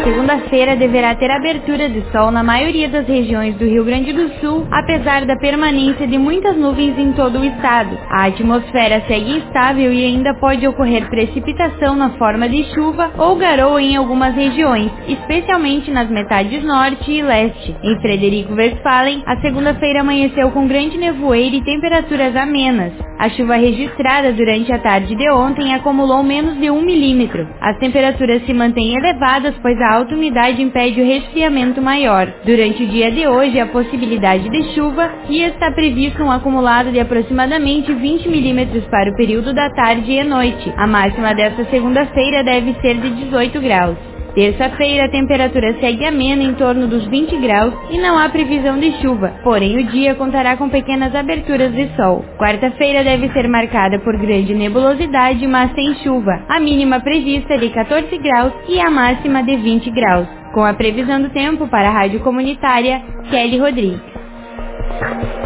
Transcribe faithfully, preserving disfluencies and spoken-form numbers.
segunda-feira deverá ter abertura de sol na maioria das regiões do Rio Grande do Sul, apesar da permanência de muitas nuvens em todo o estado. A atmosfera segue estável e ainda pode ocorrer precipitação na forma de chuva ou garoa em algumas regiões, especialmente nas metades norte e leste. Em Frederico Westphalen, a segunda-feira amanheceu com grande nevoeiro e temperaturas amenas. A chuva registrada durante a tarde de ontem acumulou menos de um milímetro. As temperaturas se mantêm elevadas, pois a alta umidade impede o resfriamento maior. Durante o dia de hoje, há possibilidade de chuva e está previsto um acumulado de aproximadamente vinte milímetros para o período da tarde e noite. A máxima desta segunda-feira deve ser de dezoito graus. Terça-feira, a temperatura segue amena em torno dos vinte graus e não há previsão de chuva, porém o dia contará com pequenas aberturas de sol. Quarta-feira deve ser marcada por grande nebulosidade, mas sem chuva. A mínima prevista é de quatorze graus e a máxima de vinte graus. Com a previsão do tempo para a Rádio Comunitária, Kelly Rodrigues.